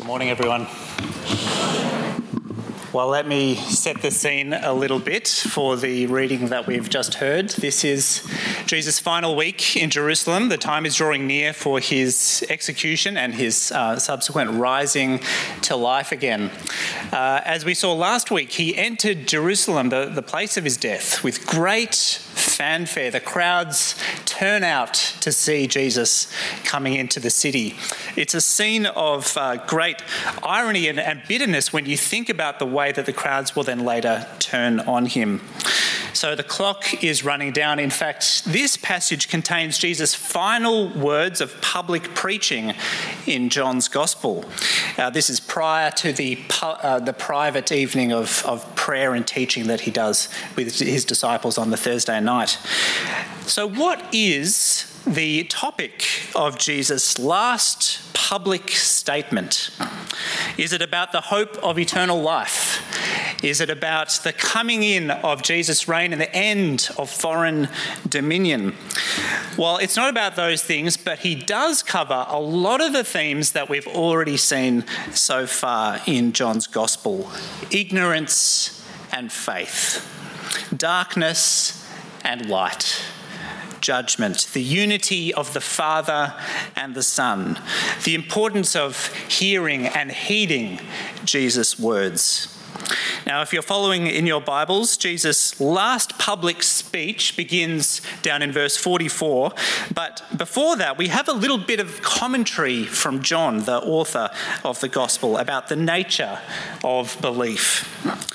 Good morning, everyone. Well, let me set the scene a little bit for the reading that we've just heard. This is Jesus' final week in Jerusalem. The time is drawing near for his execution and his subsequent rising to life again. As we saw last week, he entered Jerusalem, the place of his death, with great fanfare. The crowds turn out to see Jesus coming into the city. It's a scene of great irony and bitterness when you think about the way that the crowds will then later turn on him. So the clock is running down. In fact, this passage contains Jesus' final words of public preaching in John's Gospel. This is prior to the private evening of prayer and teaching that he does with his disciples on the Thursday night. So what is the topic of Jesus' last public statement? Is it about the hope of eternal life? Is it about the coming in of Jesus' reign and the end of foreign dominion? Well, it's not about those things, but he does cover a lot of the themes that we've already seen so far in John's Gospel. Ignorance and faith, darkness and light, judgment, the unity of the Father and the Son, the importance of hearing and heeding Jesus' words. Now, if you're following in your Bibles, Jesus' last public speech begins down in verse 44. But before that, we have a little bit of commentary from John, the author of the Gospel, about the nature of belief.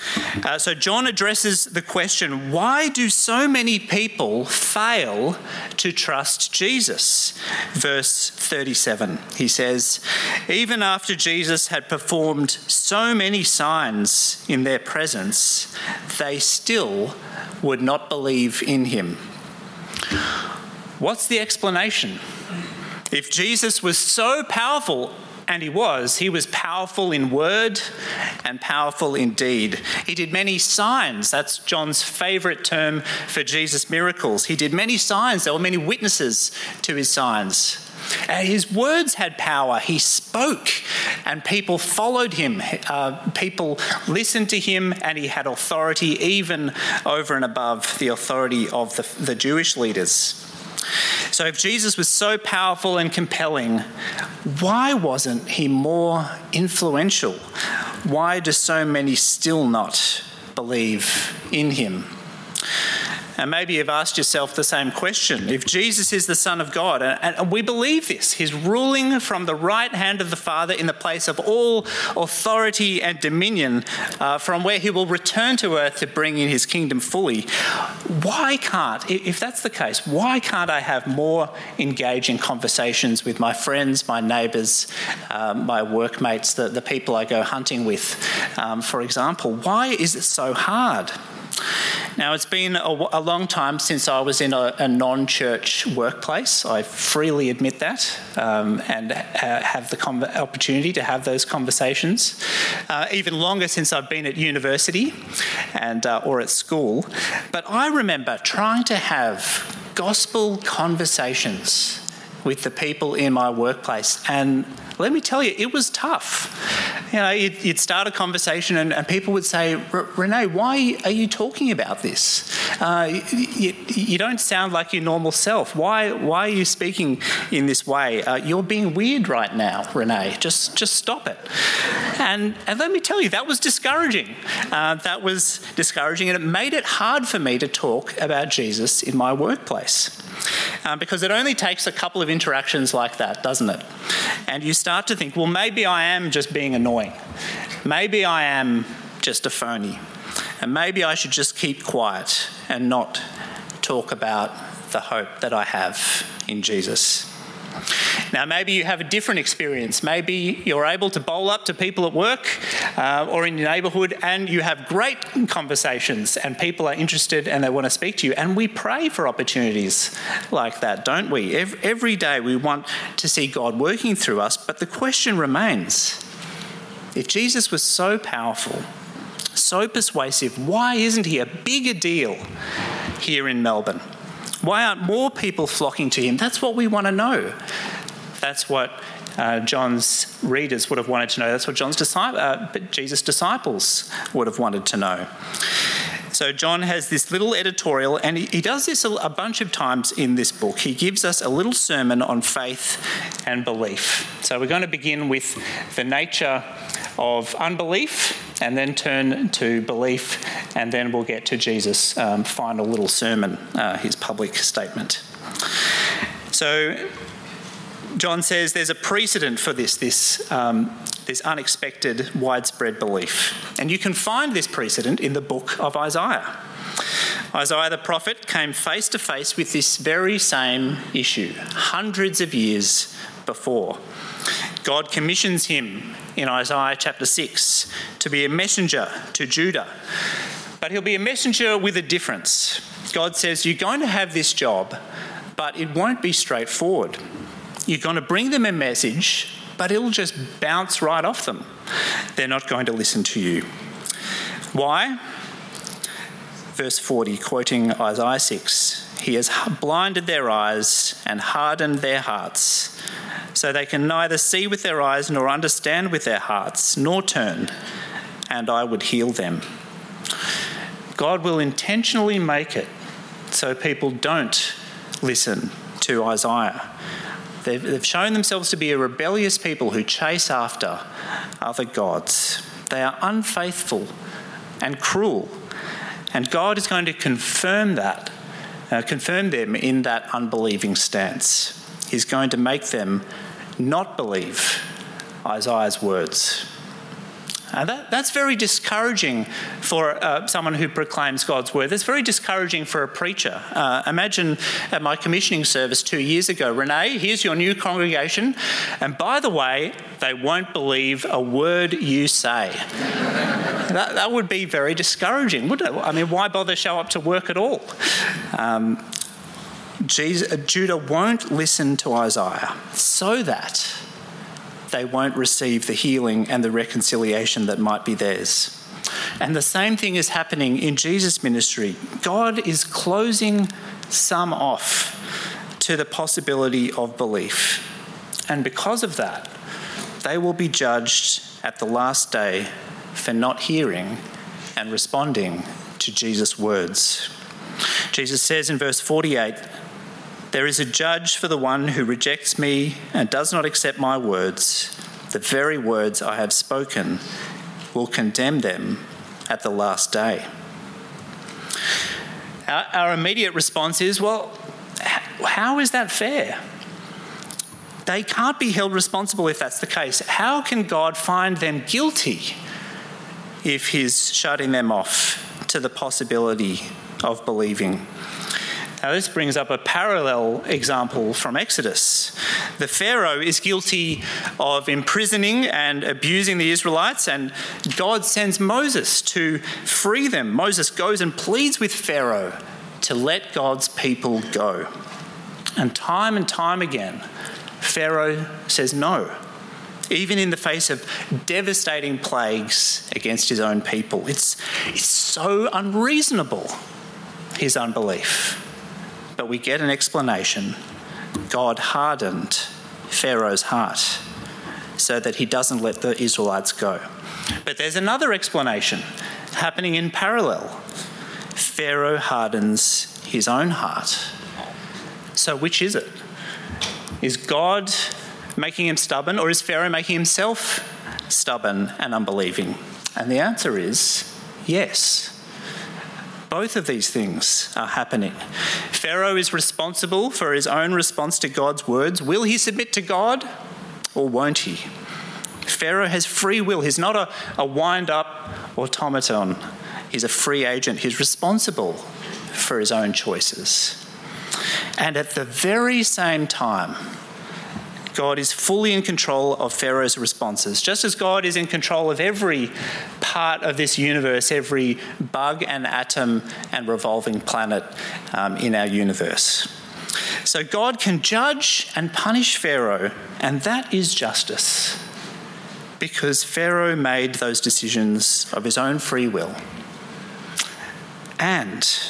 So John addresses the question, why do so many people fail to trust Jesus? Verse 37, he says, even after Jesus had performed so many signs in their presence, they still would not believe in him. What's the explanation? If Jesus was so powerful, and he was powerful in word and powerful in deed. He did many signs. That's John's favourite term for Jesus' miracles. He did many signs. There were many witnesses to his signs. His words had power. He spoke and people followed him. People listened to him, and he had authority even over and above the authority of the Jewish leaders. So if Jesus was so powerful and compelling, why wasn't he more influential? Why do so many still not believe in him? And maybe you've asked yourself the same question. If Jesus is the Son of God, and we believe this, he's ruling from the right hand of the Father in the place of all authority and dominion, from where he will return to earth to bring in his kingdom fully, if that's the case, why can't I have more engaging conversations with my friends, my neighbours, my workmates, the people I go hunting with, for example? Why is it so hard? Now, it's been a long time since I was in a non-church workplace. I freely admit that, and have the opportunity to have those conversations. Even longer since I've been at university or at school. But I remember trying to have gospel conversations with the people in my workplace, and let me tell you, it was tough. You know, you'd start a conversation and people would say, Renee, why are you talking about this? You don't sound like your normal self. Why are you speaking in this way? You're being weird right now, Renee. Just stop it. And let me tell you, that was discouraging. And it made it hard for me to talk about Jesus in my workplace. Because it only takes a couple of interactions like that, doesn't it? And you start to think, well, maybe I am just being annoying. Maybe I am just a phony. And maybe I should just keep quiet and not talk about the hope that I have in Jesus. Now, maybe you have a different experience. Maybe you're able to bowl up to people at work or in your neighbourhood, and you have great conversations and people are interested and they want to speak to you. And we pray for opportunities like that, don't we? Every day we want to see God working through us, but the question remains, if Jesus was so powerful, so persuasive, why isn't he a bigger deal here in Melbourne? Why aren't more people flocking to him? That's what we want to know. That's what John's readers would have wanted to know. That's what Jesus' disciples would have wanted to know. So John has this little editorial, and he does this a bunch of times in this book. He gives us a little sermon on faith and belief. So we're going to begin with the nature of unbelief and then turn to belief, and then we'll get to Jesus' final little sermon, his public statement. So John says there's a precedent for this unexpected, widespread belief. And you can find this precedent in the book of Isaiah. Isaiah the prophet came face to face with this very same issue hundreds of years before. God commissions him in Isaiah chapter 6 to be a messenger to Judah. But he'll be a messenger with a difference. God says, you're going to have this job, but it won't be straightforward. You're going to bring them a message, but it'll just bounce right off them. They're not going to listen to you. Why? Verse 40, quoting Isaiah 6, he has blinded their eyes and hardened their hearts, so they can neither see with their eyes nor understand with their hearts, nor turn, and I would heal them. God will intentionally make it so people don't listen to Isaiah. They've shown themselves to be a rebellious people who chase after other gods. They are unfaithful and cruel. And God is going to confirm them in that unbelieving stance. He's going to make them not believe Isaiah's words. And that's very discouraging for someone who proclaims God's word. That's very discouraging for a preacher. Imagine at my commissioning service 2 years ago, Renee, here's your new congregation, and by the way, they won't believe a word you say. That would be very discouraging, wouldn't it? I mean, why bother show up to work at all? Judah won't listen to Isaiah so that they won't receive the healing and the reconciliation that might be theirs. And the same thing is happening in Jesus' ministry. God is closing some off to the possibility of belief. And because of that, they will be judged at the last day for not hearing and responding to Jesus' words. Jesus says in verse 48, there is a judge for the one who rejects me and does not accept my words. The very words I have spoken will condemn them at the last day. Our immediate response is, well, how is that fair? They can't be held responsible if that's the case. How can God find them guilty if he's shutting them off to the possibility of believing? Now, this brings up a parallel example from Exodus. The Pharaoh is guilty of imprisoning and abusing the Israelites, and God sends Moses to free them. Moses goes and pleads with Pharaoh to let God's people go. And time again, Pharaoh says no, even in the face of devastating plagues against his own people. It's so unreasonable, his unbelief. But we get an explanation. God hardened Pharaoh's heart so that he doesn't let the Israelites go. But there's another explanation happening in parallel. Pharaoh hardens his own heart. So which is it? Is God making him stubborn, or is Pharaoh making himself stubborn and unbelieving? And the answer is yes. Both of these things are happening. Pharaoh is responsible for his own response to God's words. Will he submit to God or won't he? Pharaoh has free will. He's not a wind-up automaton. He's a free agent. He's responsible for his own choices. And at the very same time, God is fully in control of Pharaoh's responses, just as God is in control of every part of this universe, every bug and atom and revolving planet in our universe. So God can judge and punish Pharaoh, and that is justice, because Pharaoh made those decisions of his own free will. And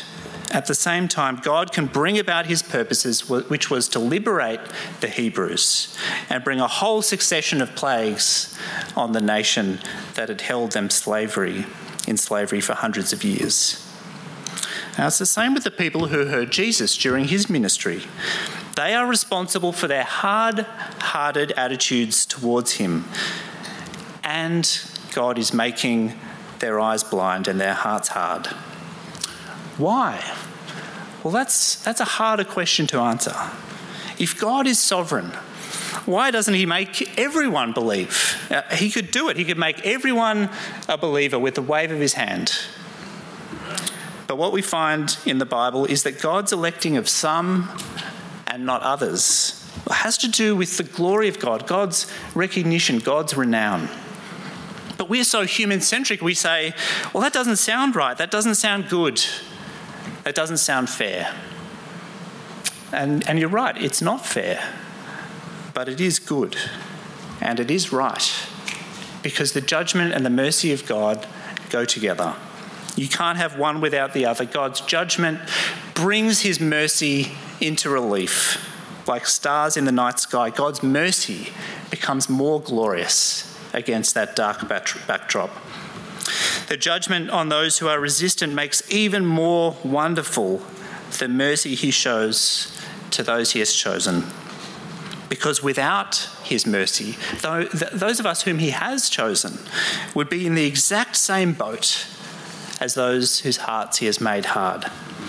at the same time, God can bring about his purposes, which was to liberate the Hebrews and bring a whole succession of plagues on the nation that had held them in slavery for hundreds of years. Now, it's the same with the people who heard Jesus during his ministry. They are responsible for their hard-hearted attitudes towards him. And God is making their eyes blind and their hearts hard. Why? Well, that's a harder question to answer. If God is sovereign, why doesn't he make everyone believe? He could do it. He could make everyone a believer with the wave of his hand. But what we find in the Bible is that God's electing of some and not others has to do with the glory of God, God's recognition, God's renown. But we're so human-centric, we say, well, that doesn't sound right, that doesn't sound good, that doesn't sound fair. And you're right, it's not fair, but it is good, and it is right, because the judgment and the mercy of God go together. You can't have one without the other. God's judgment brings his mercy into relief. Like stars in the night sky, God's mercy becomes more glorious against that dark backdrop. The judgment on those who are resistant makes even more wonderful the mercy he shows to those he has chosen. Because without his mercy, those of us whom he has chosen would be in the exact same boat as those whose hearts he has made hard.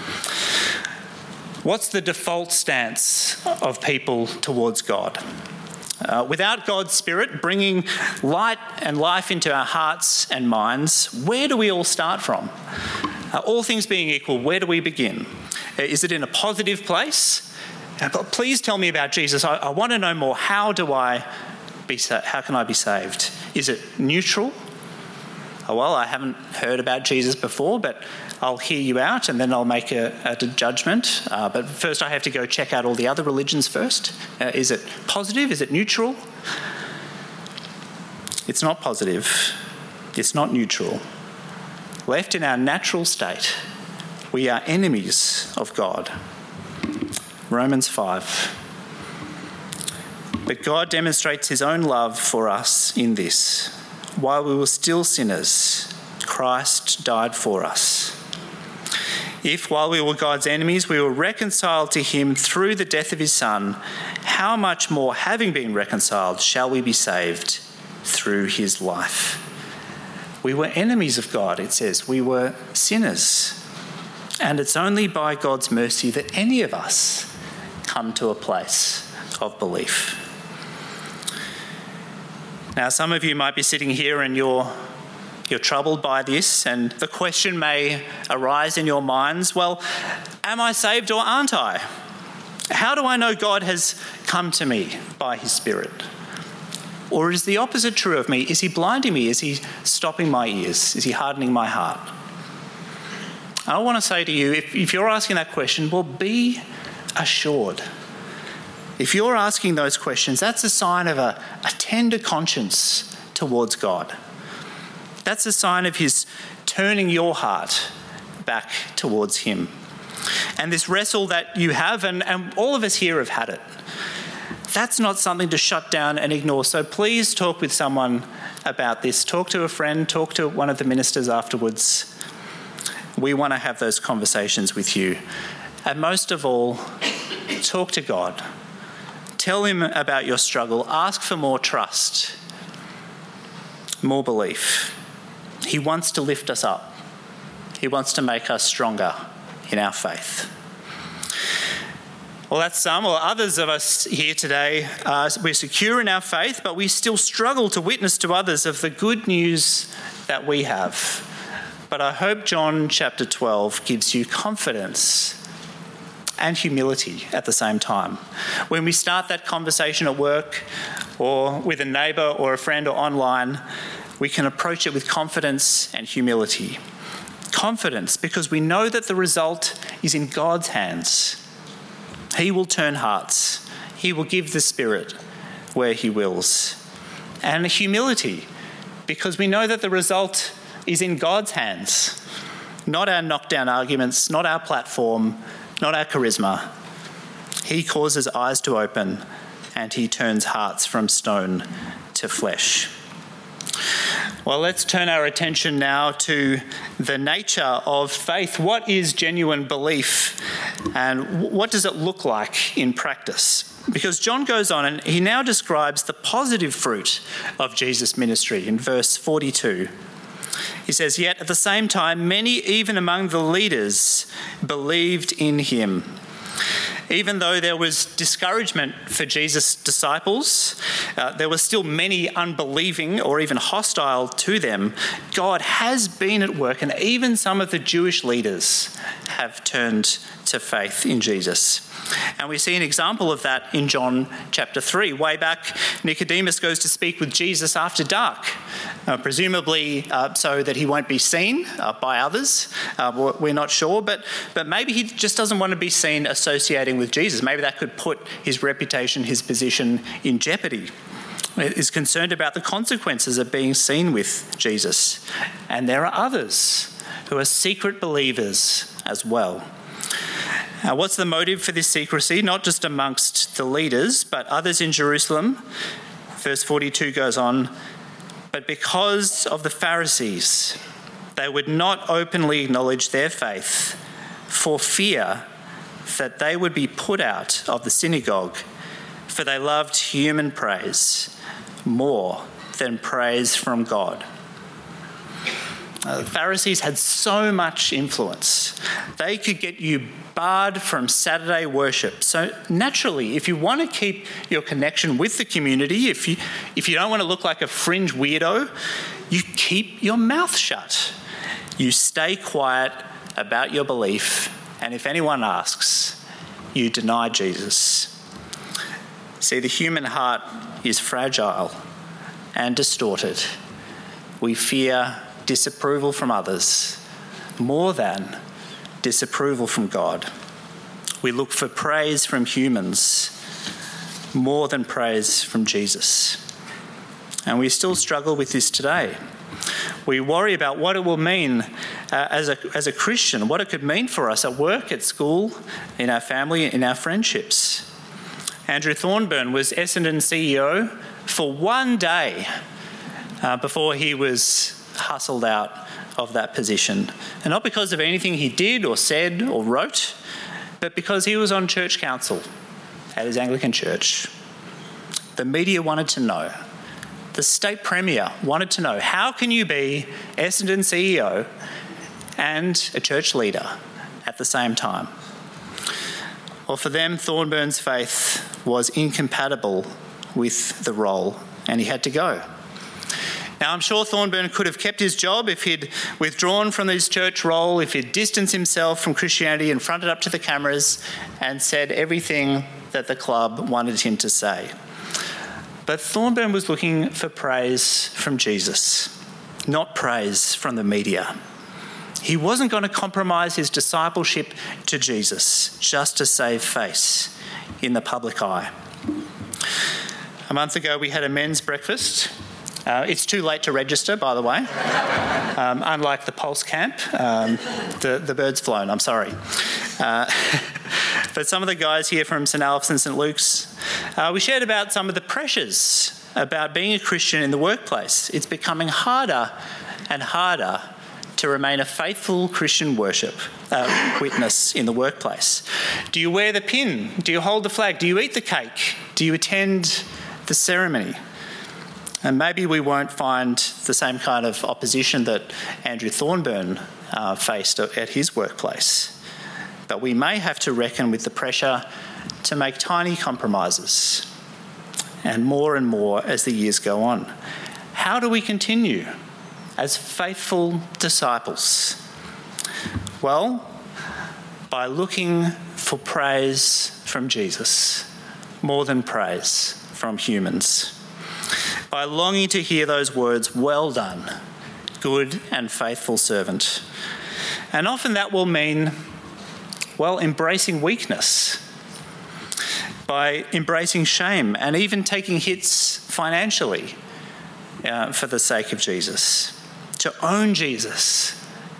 What's the default stance of people towards God? Without God's Spirit bringing light and life into our hearts and minds, where do we all start from? All things being equal, where do we begin? Is it in a positive place? Please tell me about Jesus. I want to know more. How can I be saved? Is it neutral? Oh, well, I haven't heard about Jesus before, but I'll hear you out and then I'll make a judgment. But first I have to go check out all the other religions first. Is it positive? Is it neutral? It's not positive. It's not neutral. Left in our natural state, we are enemies of God. Romans 5. But God demonstrates his own love for us in this. While we were still sinners, Christ died for us. If, while we were God's enemies, we were reconciled to him through the death of his Son, how much more, having been reconciled, shall we be saved through his life? We were enemies of God, it says. We were sinners. And it's only by God's mercy that any of us come to a place of belief. Now, some of you might be sitting here and you're troubled by this, and the question may arise in your minds, well, am I saved or aren't I? How do I know God has come to me by his Spirit? Or is the opposite true of me? Is he blinding me? Is he stopping my ears? Is he hardening my heart? I want to say to you, if you're asking that question, well, be assured. If you're asking those questions, that's a sign of a tender conscience towards God. That's a sign of his turning your heart back towards him. And this wrestle that you have, and all of us here have had it, that's not something to shut down and ignore. So please talk with someone about this. Talk to a friend, talk to one of the ministers afterwards. We want to have those conversations with you. And most of all, talk to God. Tell him about your struggle. Ask for more trust, more belief. He wants to lift us up. He wants to make us stronger in our faith. Well, that's some, or others of us here today. We're secure in our faith, but we still struggle to witness to others of the good news that we have. But I hope John chapter 12 gives you confidence and humility at the same time. When we start that conversation at work or with a neighbour or a friend or online, we can approach it with confidence and humility. Confidence because we know that the result is in God's hands. He will turn hearts. He will give the Spirit where he wills. And humility because we know that the result is in God's hands. Not our knockdown arguments, not our platform, not our charisma. He causes eyes to open and he turns hearts from stone to flesh. Well, let's turn our attention now to the nature of faith. What is genuine belief and what does it look like in practice? Because John goes on and he now describes the positive fruit of Jesus' ministry in verse 42. He says, "Yet at the same time, many even among the leaders believed in him." Even though there was discouragement for Jesus' disciples, there were still many unbelieving or even hostile to them. God has been at work, and even some of the Jewish leaders have turned to faith in Jesus. And we see an example of that in John chapter 3. Way back, Nicodemus goes to speak with Jesus after dark, presumably so that he won't be seen by others. We're not sure, but maybe he just doesn't want to be seen associating with Jesus. Maybe that could put his reputation, his position in jeopardy. He is concerned about the consequences of being seen with Jesus. And there are others who are secret believers as well. What's the motive for this secrecy? Not just amongst the leaders, but others in Jerusalem. Verse 42 goes on, "But because of the Pharisees, they would not openly acknowledge their faith for fear that they would be put out of the synagogue, for they loved human praise more than praise from God." The Pharisees had so much influence. They could get you barred from Saturday worship. So naturally, if you want to keep your connection with the community, if you don't want to look like a fringe weirdo, you keep your mouth shut. You stay quiet about your belief, and if anyone asks, you deny Jesus. See, the human heart is fragile and distorted. We fear disapproval from others more than disapproval from God. We look for praise from humans more than praise from Jesus. And we still struggle with this today. We worry about what it will mean as a Christian, what it could mean for us at work, at school, in our family, in our friendships. Andrew Thornburn was Essendon CEO for one day before he was hustled out of that position. And not because of anything he did or said or wrote, but because he was on church council at his Anglican church. The media wanted to know. The state premier wanted to know, how can you be Essendon CEO and a church leader at the same time? Well, for them, Thornburn's faith was incompatible with the role, and he had to go. Now, I'm sure Thornburn could have kept his job if he'd withdrawn from his church role, if he'd distanced himself from Christianity and fronted up to the cameras and said everything that the club wanted him to say. But Thornburn was looking for praise from Jesus, not praise from the media. He wasn't going to compromise his discipleship to Jesus just to save face in the public eye. A month ago, we had a men's breakfast. It's too late to register, by the way. Unlike the Pulse camp, the bird's flown, I'm sorry. But some of the guys here from St Alp's and St Luke's, we shared about some of the pressures about being a Christian in the workplace. It's becoming harder and harder to remain a faithful Christian witness in the workplace. Do you wear the pin? Do you hold the flag? Do you eat the cake? Do you attend the ceremony? And maybe we won't find the same kind of opposition that Andrew Thornburn faced at his workplace. But we may have to reckon with the pressure to make tiny compromises, and more as the years go on. How do we continue as faithful disciples? Well, by looking for praise from Jesus more than praise from humans. By longing to hear those words, "Well done, good and faithful servant." And often that will mean, embracing weakness, by embracing shame and even taking hits financially for the sake of Jesus. To own Jesus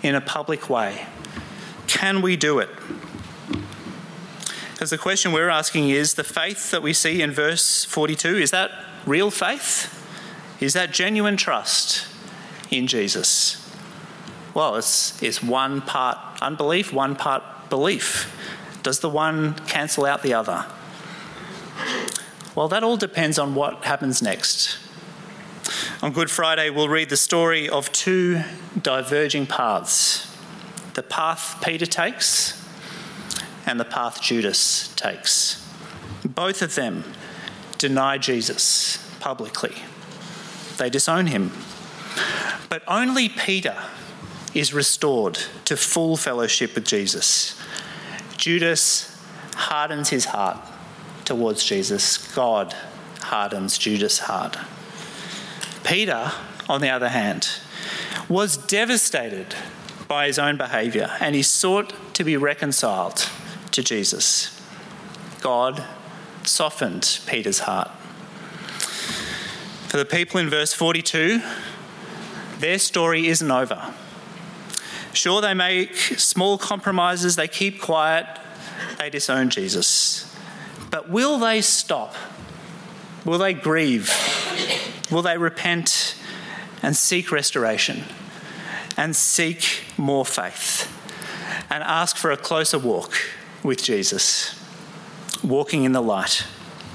in a public way? Can we do it? Because the question we're asking is, the faith that we see in verse 42, is that real faith? Is that genuine trust in Jesus? Well, it's one part unbelief, one part belief. Does the one cancel out the other? Well, that all depends on what happens next. On Good Friday, we'll read the story of two diverging paths. The path Peter takes and the path Judas takes. Both of them deny Jesus publicly. They disown him. But only Peter is restored to full fellowship with Jesus. Judas hardens his heart towards Jesus. God hardens Judas' heart. Peter, on the other hand, was devastated by his own behaviour, and he sought to be reconciled to Jesus. God softened Peter's heart. For the people in verse 42, their story isn't over. Sure, they make small compromises, they keep quiet, they disown Jesus. But will they stop? Will they grieve? Will they repent and seek restoration and seek more faith and ask for a closer walk with Jesus, walking in the light?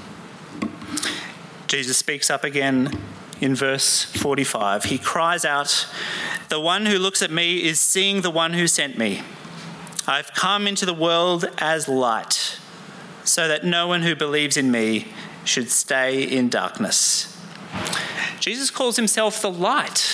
Jesus speaks up again in verse 45. He cries out, "The one who looks at me is seeing the one who sent me. I've come into the world as light, so that no one who believes in me should stay in darkness." Jesus calls himself the light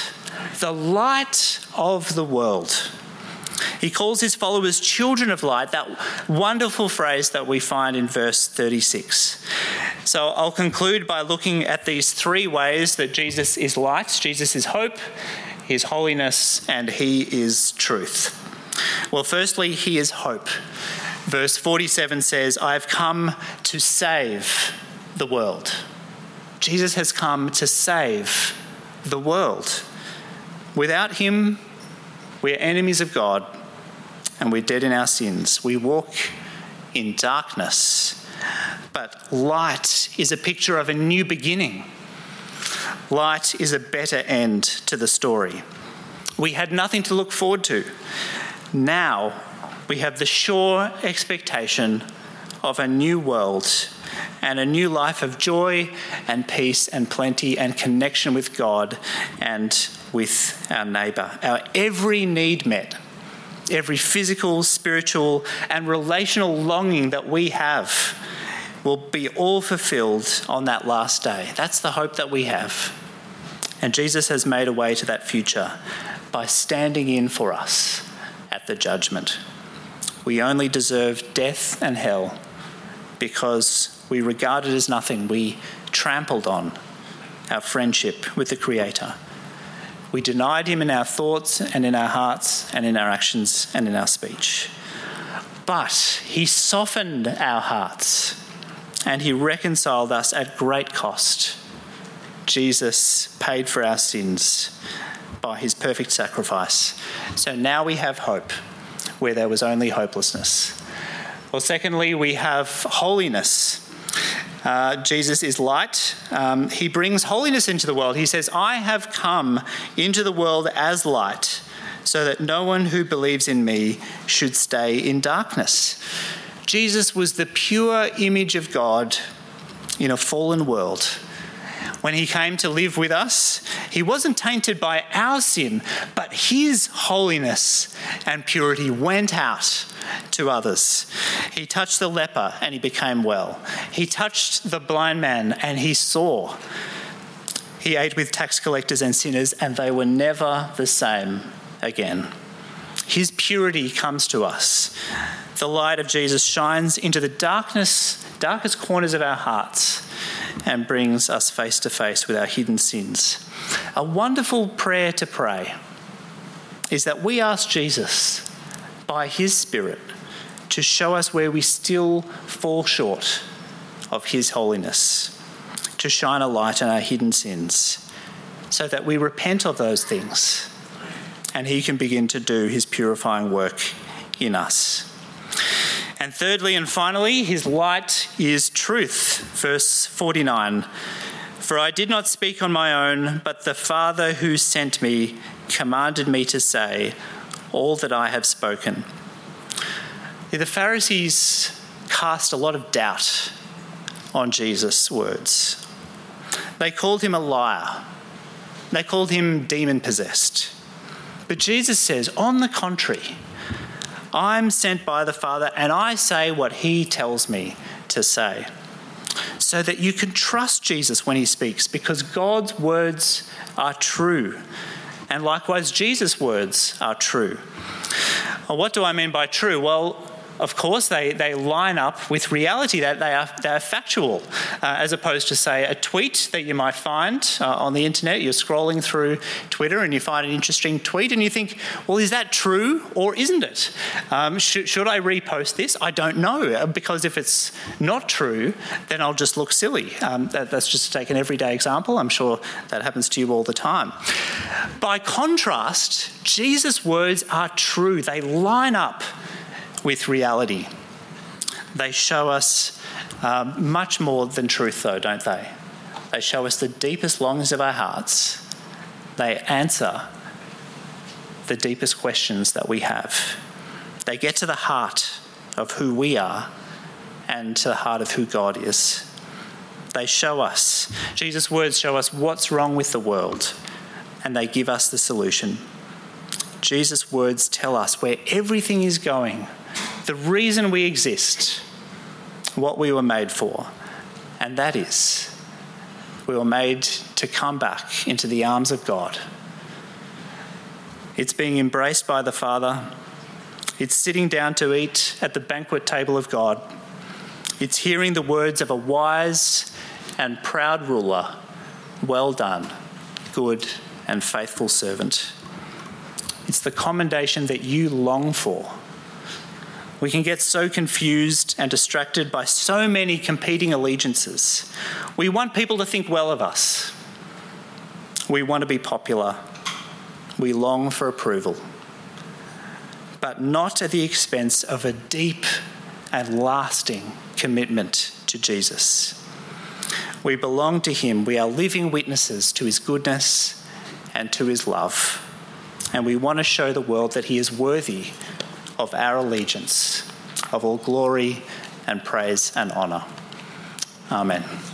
of the world. He calls his followers children of light, that wonderful phrase that we find in verse 36. So I'll conclude by looking at these three ways that Jesus is light. Jesus is hope, his holiness, and he is truth. Well, firstly, he is hope. Verse 47 says, "I have come to save the world." Jesus has come to save the world. Without him, we're enemies of God and we're dead in our sins. We walk in darkness. But light is a picture of a new beginning. Light is a better end to the story. We had nothing to look forward to. Now we have the sure expectation of a new world and a new life of joy and peace and plenty and connection with God and with our neighbour. Our every need met, every physical, spiritual and relational longing that we have will be all fulfilled on that last day. That's the hope that we have. And Jesus has made a way to that future by standing in for us at the judgment. We only deserve death and hell because we regarded as nothing. We trampled on our friendship with the Creator. We denied him in our thoughts and in our hearts and in our actions and in our speech. But he softened our hearts and he reconciled us at great cost. Jesus paid for our sins by his perfect sacrifice. So now we have hope where there was only hopelessness. Well, secondly, we have holiness. Jesus is light. He brings holiness into the world. He says, "I have come into the world as light, so that no one who believes in me should stay in darkness." Jesus was the pure image of God in a fallen world. When he came to live with us, he wasn't tainted by our sin, but his holiness and purity went out to others. He touched the leper and he became well. He touched the blind man and he saw. He ate with tax collectors and sinners and they were never the same again. His purity comes to us. The light of Jesus shines into the darkest corners of our hearts and brings us face to face with our hidden sins. A wonderful prayer to pray is that we ask Jesus, by his Spirit, to show us where we still fall short of his holiness, to shine a light on our hidden sins, so that we repent of those things and he can begin to do his purifying work in us. And thirdly and finally, his light is truth. Verse 49, "For I did not speak on my own, but the Father who sent me commanded me to say all that I have spoken." The Pharisees cast a lot of doubt on Jesus' words. They called him a liar. They called him demon-possessed. But Jesus says, on the contrary, I'm sent by the Father and I say what he tells me to say. So that you can trust Jesus when he speaks, because God's words are true. And likewise, Jesus' words are true. Well, what do I mean by true? Well, of course, they line up with reality, that they are factual, as opposed to, say, a tweet that you might find on the internet. You're scrolling through Twitter and you find an interesting tweet and you think, well, is that true or isn't it? Should I repost this? I don't know, because if it's not true, then I'll just look silly. That's just to take an everyday example. I'm sure that happens to you all the time. By contrast, Jesus' words are true. They line up with reality. They show us much more than truth, though, don't they? They show us the deepest longings of our hearts. They answer the deepest questions that we have. They get to the heart of who we are and to the heart of who God is. They show us, Jesus' words show us what's wrong with the world, and they give us the solution. Jesus' words tell us where everything is going, the reason we exist, what we were made for, and that is, we were made to come back into the arms of God. It's being embraced by the Father. It's sitting down to eat at the banquet table of God. It's hearing the words of a wise and proud ruler, "Well done, good and faithful servant." It's the commendation that you long for. We can get so confused and distracted by so many competing allegiances. We want people to think well of us. We want to be popular. We long for approval. But not at the expense of a deep and lasting commitment to Jesus. We belong to him. We are living witnesses to his goodness and to his love. And we want to show the world that he is worthy of our allegiance, of all glory and praise and honour. Amen.